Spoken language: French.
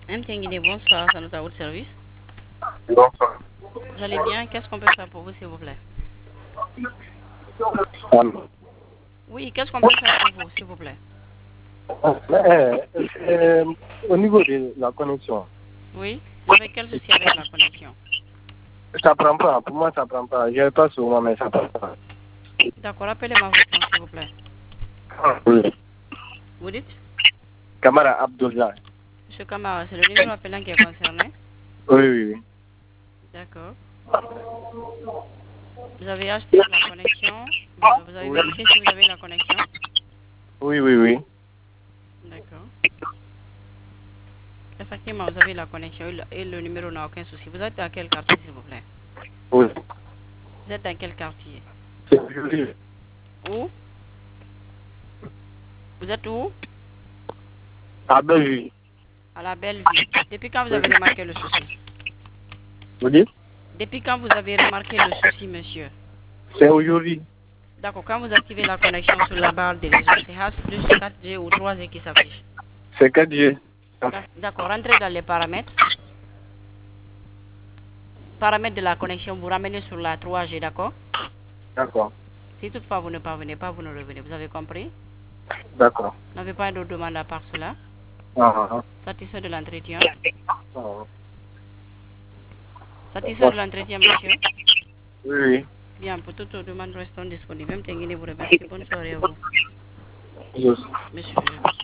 Mtengine, bonsoir, ça nous a votre service. Bonsoir. Vous allez bien? Qu'est-ce qu'on peut faire pour vous, s'il vous plaît? Allô. Oui, qu'est-ce qu'on peut faire pour vous, s'il vous plaît? Au niveau de la connexion, Oui, vous avez quel souci avec la connexion? ça prend pas. Pour moi, ça prend pas. Je pas souvent, mais ça prend pas. D'accord, appelez-moi votre nom, s'il vous plaît. Oui. Vous dites? Camara Abdullah. Monsieur Kamara, c'est le numéro appelant qui est concerné? Oui, oui, oui. D'accord. Vous avez acheté la connexion? Vous avez Oui, vérifié si vous avez la connexion? oui, oui, oui. D'accord. Effectivement, vous avez la connexion et le numéro n'a aucun souci. Vous êtes dans quel quartier, s'il vous plaît? Oui. Vous êtes dans quel quartier? C'est joli. Où? Vous êtes où? À Bellevue. À la Bellevue. Depuis quand vous Oui. avez remarqué le souci? Vous dites? Depuis quand vous avez remarqué le souci, monsieur? C'est aujourd'hui. D'accord, quand vous activez la connexion sur la barre des réseaux, c'est H plus 4G ou 3G qui s'affiche. C'est 4G. D'accord, rentrez dans les paramètres. Paramètres de la connexion, vous ramenez sur la 3G, d'accord? D'accord. Si toutefois vous ne parvenez pas, vous ne revenez. Vous avez compris? D'accord. Vous n'avez pas d'autre demande à part cela? Ah, Satisfait de l'entretien? ah. Satisfait Bon. de l'entretien, monsieur? Oui, oui. Bien, pour toute autre demande, restons disponibles. Même Tenguine vous remercie. Bonne soirée à vous, Juste. monsieur.